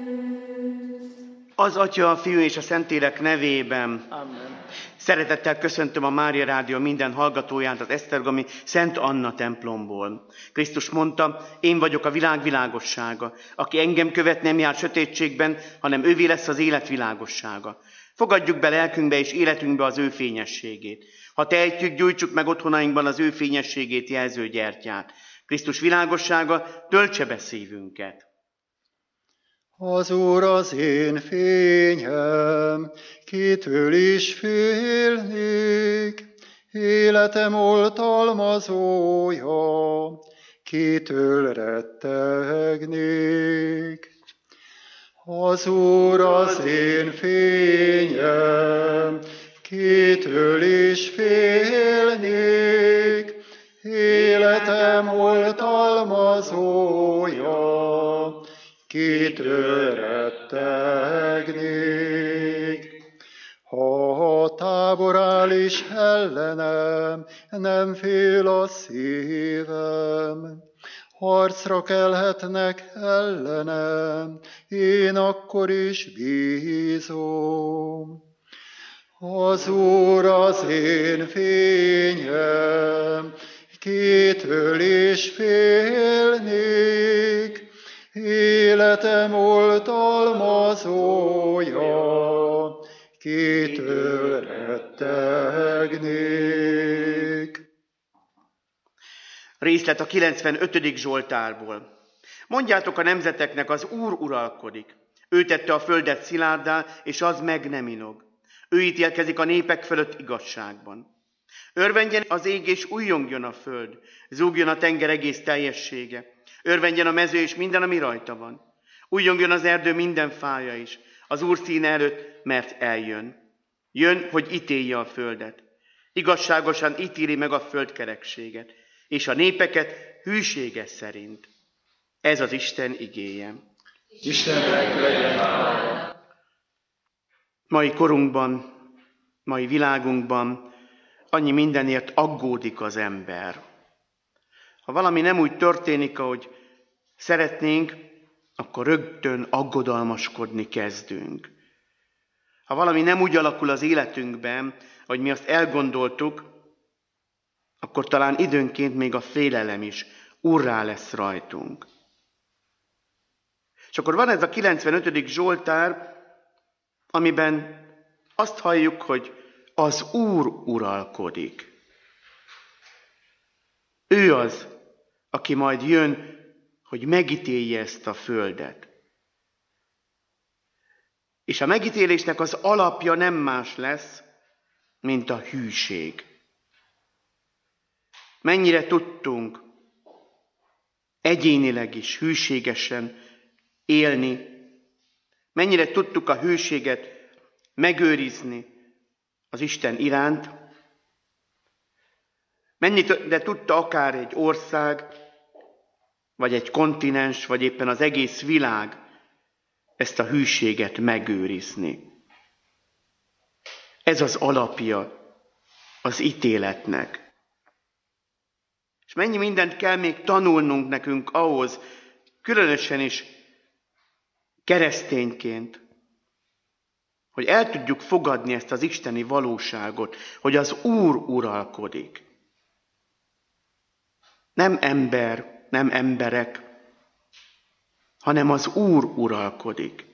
Az Atya, a Fiú és a Szentlélek nevében. Amen. Szeretettel köszöntöm a Mária Rádió minden hallgatóját az esztergomi Szent Anna templomból. Krisztus mondta, én vagyok a világ világossága. Aki engem követ, nem jár sötétségben, hanem ővé lesz az élet világossága. Fogadjuk be lelkünkbe és életünkbe az ő fényességét. Ha tehetjük, gyújtsuk meg otthonainkban az ő fényességét jelző gyertyát. Krisztus világossága töltse be szívünket. Az Úr az én fényem, kitől is félnék, életem oltalmazója, kitől rettegnék. Az Úr az én fényem, kitől is félnék, életem oltalmazója, kitől rettegnék. Ha a tábor áll is ellenem, nem fél a szívem. Harcra kelhetnek ellenem, én akkor is bízom. Az Úr az én fényem, kitől is félnék, életem oltalmazója, kitől rettegnék. Részlet a 95. Zsoltárból. Mondjátok a nemzeteknek, az Úr uralkodik. Ő tette a földet szilárdá, és az meg nem inog. Ő ítélkezik a népek fölött igazságban. Örvendjen az ég, és újjongjon a föld. Zúgjon a tenger egész teljessége. Örvendjen a mező, és minden, ami rajta van. Újjongjon az erdő minden fája is. Az Úr színe előtt, mert eljön. Jön, hogy ítélje a földet. Igazságosan ítéli meg a földkerekséget, és a népeket hűsége szerint. Ez az Isten igéje. Istennek legyen hála. Mai korunkban, mai világunkban annyi mindenért aggódik az ember. Ha valami nem úgy történik, ahogy szeretnénk, akkor rögtön aggodalmaskodni kezdünk. Ha valami nem úgy alakul az életünkben, ahogy mi azt elgondoltuk, akkor talán időnként még a félelem is urrá lesz rajtunk. És akkor van ez a 95. Zsoltár, amiben azt halljuk, hogy az Úr uralkodik. Ő az, aki majd jön, hogy megítélje ezt a földet. És a megítélésnek az alapja nem más lesz, mint a hűség. Mennyire tudtunk egyénileg is hűségesen élni, mennyire tudtuk a hűséget megőrizni az Isten iránt, mennyire tudta akár egy ország, vagy egy kontinens, vagy éppen az egész világ ezt a hűséget megőrizni. Ez az alapja az ítéletnek. És mennyi mindent kell még tanulnunk nekünk ahhoz, különösen is keresztényként, hogy el tudjuk fogadni ezt az isteni valóságot, hogy az Úr uralkodik. Nem ember, nem emberek, hanem az Úr uralkodik.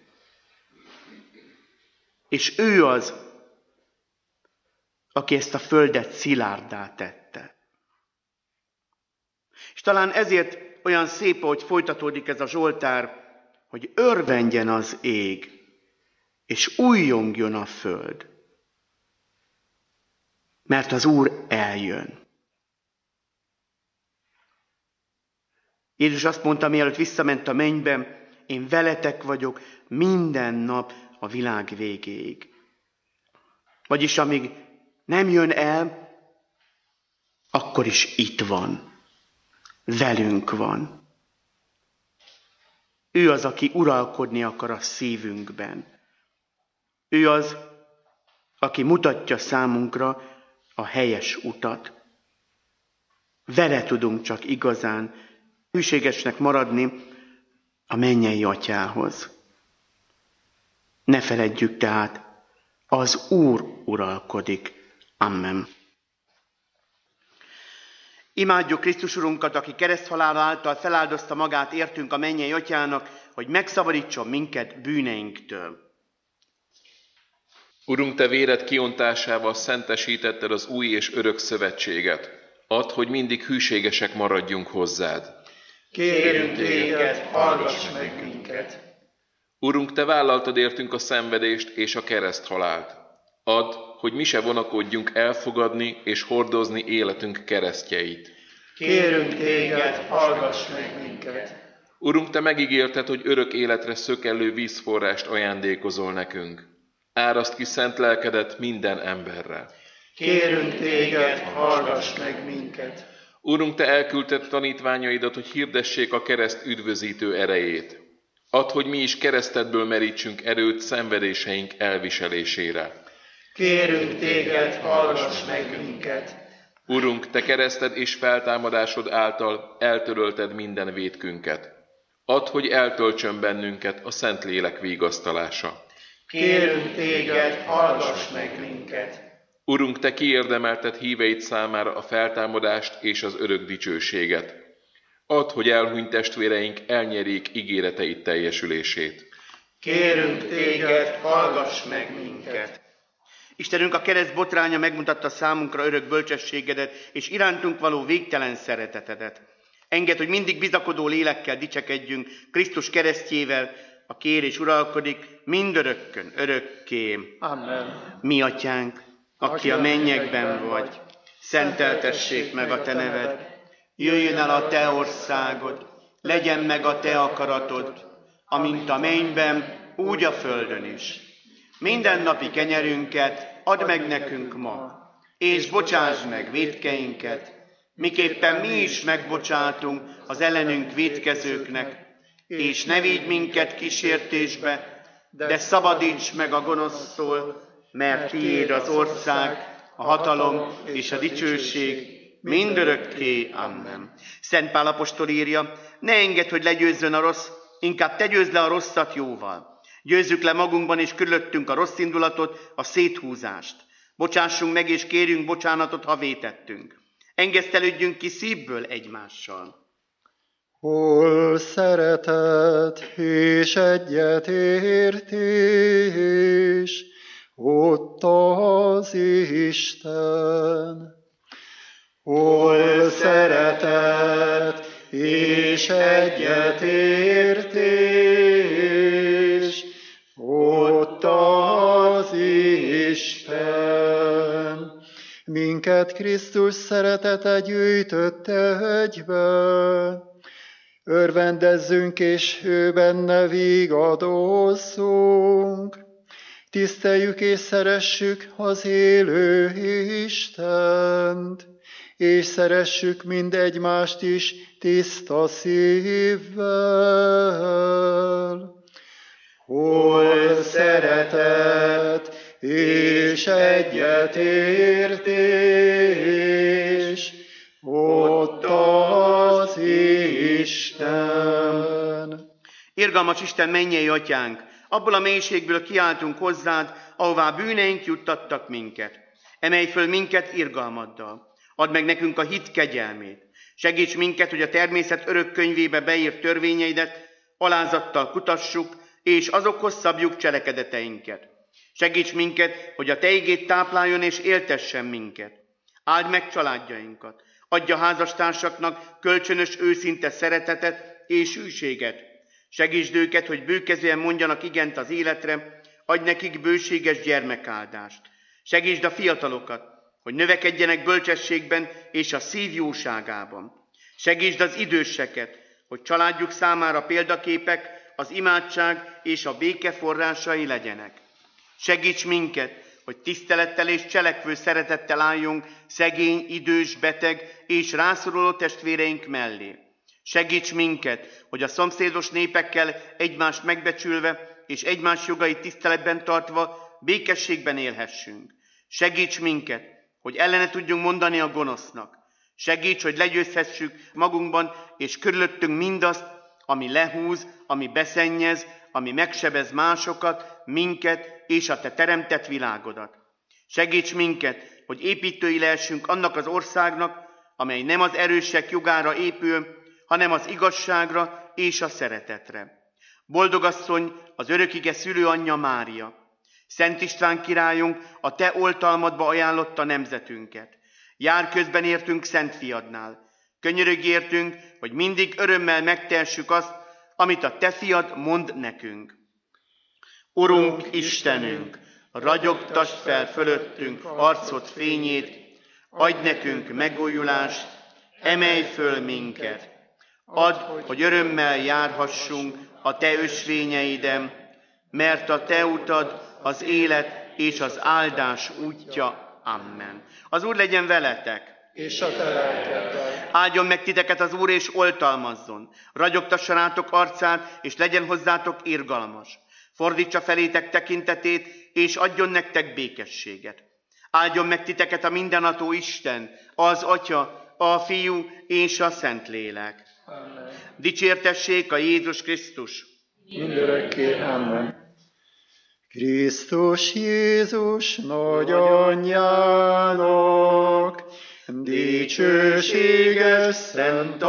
És ő az, aki ezt a földet szilárdá tette. És talán ezért olyan szép, ahogy folytatódik ez a Zsoltár, hogy örvendjen az ég, és újjongjon a föld. Mert az Úr eljön. Jézus azt mondta, mielőtt visszament a mennybe, én veletek vagyok minden nap a világ végéig. Vagyis amíg nem jön el, akkor is itt van. Velünk van. Ő az, aki uralkodni akar a szívünkben. Ő az, aki mutatja számunkra a helyes utat. Vele tudunk csak igazán hűségesnek maradni a mennyei Atyához. Ne feledjük tehát, az Úr uralkodik. Amen. Imádjuk Krisztus Urunkat, aki kereszthalála által feláldozta magát értünk a mennyei Atyának, hogy megszabadítson minket bűneinktől. Urunk, Te véred kiontásával szentesítetted az új és örök szövetséget. Add, hogy mindig hűségesek maradjunk hozzád. Kérünk Téged, hallgass meg minket! Urunk, Te vállaltad értünk a szenvedést és a kereszthalált. Add, hogy mi se vonakodjunk elfogadni és hordozni életünk keresztjeit. Kérünk Téged, hallgass meg minket! Urunk, Te megígérted, hogy örök életre szökellő vízforrást ajándékozol nekünk. Áraszt ki szent lelkedet minden emberre. Kérünk Téged, hallgass meg minket! Urunk, Te elküldted tanítványaidat, hogy hirdessék a kereszt üdvözítő erejét. Add, hogy mi is keresztedből merítsünk erőt szenvedéseink elviselésére. Kérünk Téged, hallgass meg minket! Urunk, Te kereszted és feltámadásod által eltörölted minden vétkünket. Add, hogy eltöltsön bennünket a Szentlélek vigasztalása. Kérünk Téged, hallgass meg minket! Urunk, Te kiérdemelted híveid számára a feltámadást és az örök dicsőséget. Add, hogy elhunyt testvéreink elnyerjék ígéreteid teljesülését. Kérünk Téged, hallgass meg minket! Istenünk, a kereszt botránya megmutatta számunkra örök bölcsességedet és irántunk való végtelen szeretetedet. Engedd, hogy mindig bizakodó lélekkel dicsekedjünk Krisztus keresztjével, a kér és uralkodik mindörökkön, örökké. Amen. Mi Atyánk, aki a mennyekben vagy, szenteltessék meg a Te neved, jöjjön el a Te országod, legyen meg a Te akaratod, amint a mennyben, úgy a földön is. Mindennapi kenyerünket add meg nekünk ma, és bocsásd meg vétkeinket, miképpen mi is megbocsátunk az ellenünk vétkezőknek, és ne vigy minket kísértésbe, de szabadíts meg a gonosztól, mert tiéd az ország, a hatalom és a dicsőség mindörökké. Amen. Szent Pál apostol írja, ne engedd, hogy legyőzzön a rossz, inkább te győzd le a rosszat jóval. Győzzük le magunkban és körülöttünk a rossz indulatot, a széthúzást. Bocsássunk meg és kérjünk bocsánatot, ha vétettünk. Engesztelődjünk ki szívből egymással. Hol szeretet és egyetértés, ott az Isten. Hol szeretet és egyetértés, ott az Isten. Minket Krisztus szeretete gyűjtött egybe, örvendezzünk és ő benne vigadozzunk. Tiszteljük és szeressük az élő Istent, és szeressük mind egymást is tiszta szívvel. Hol szeretet és egyetértés, ott az Isten. Irgalmas Isten, mennyei Atyánk, abból a mélységből kiáltunk hozzád, ahová bűneink juttattak minket. Emelj föl minket irgalmaddal. Add meg nekünk a hit kegyelmét. Segíts minket, hogy a természet örök könyvébe beírt törvényeidet alázattal kutassuk, és azokhoz szabjuk cselekedeteinket. Segíts minket, hogy a Te igéd tápláljon és éltessen minket. Áld meg családjainkat. Adj a házastársaknak kölcsönös őszinte szeretetet és hűséget. Segítsd őket, hogy bőkezően mondjanak igent az életre, adj nekik bőséges gyermekáldást. Segítsd a fiatalokat, hogy növekedjenek bölcsességben és a szív jóságában. Segítsd az időseket, hogy családjuk számára példaképek, az imádság és a béke forrásai legyenek. Segíts minket, hogy tisztelettel és cselekvő szeretettel álljunk szegény, idős, beteg és rászoruló testvéreink mellé. Segíts minket, hogy a szomszédos népekkel egymást megbecsülve és egymás jogait tiszteletben tartva békességben élhessünk. Segíts minket, hogy ellene tudjunk mondani a gonosznak. Segíts, hogy legyőzhessük magunkban és körülöttünk mindazt, ami lehúz, ami beszennyez, ami megsebez másokat, minket és a te teremtett világodat. Segíts minket, hogy építői lehessünk annak az országnak, amely nem az erősek jogára épül, hanem az igazságra és a szeretetre. Boldogasszony, az örökige szülőanyja Mária, Szent István királyunk, a te oltalmadba ajánlotta nemzetünket. Jár közben értünk Szent Fiadnál. Könyörögj értünk, hogy mindig örömmel megtehessük azt, amit a te fiad mond nekünk. Urunk Istenünk, ragyogtasd fel fölöttünk arcod fényét, adj nekünk megújulást, emelj föl minket. Add, hogy örömmel járhassunk a te ösvényeiden, mert a te utad az élet és az áldás útja. Amen. Az Úr legyen veletek! És a te lelkeddel. Áldjon meg titeket az Úr, és oltalmazzon. Ragyogtassa rátok arcát, és legyen hozzátok irgalmas. Fordítsa felétek tekintetét, és adjon nektek békességet. Áldjon meg titeket a mindenható Isten, az Atya, a Fiú és a Szentlélek. Amen. Dicsértessék a Jézus Krisztus! Mindörökké. Amen. Krisztus Jézus nagyanyjának, dicsőséges Szent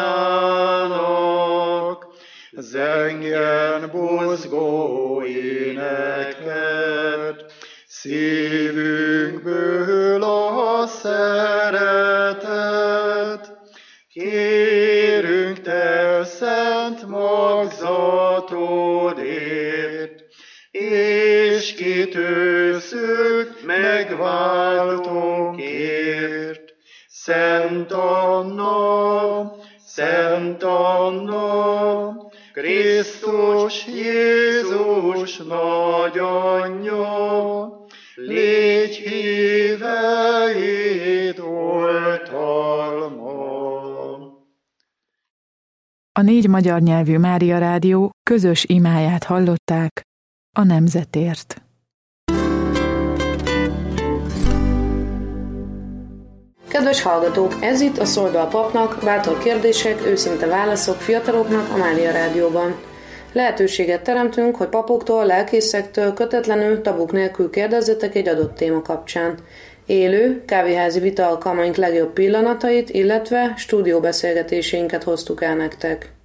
Annának, zengjen buzgó éneket, szívünkből a szeretet. Kérünk te szent magzatodért, és kitőszük megváltónkért. Szent Anna, Krisztus Jézus nagyanyja, légy híveid oltalma. A 4 magyar nyelvű Mária Rádió közös imáját hallották a nemzetért. Kedves hallgatók, ez itt a Szolda a papnak, bátor kérdések, őszinte válaszok fiataloknak a Mária Rádióban. Lehetőséget teremtünk, hogy papoktól, lelkészektől kötetlenül, tabuk nélkül kérdezzetek egy adott téma kapcsán. Élő, kávéházi vita alkalmaink legjobb pillanatait, illetve stúdióbeszélgetéseinket hoztuk el nektek.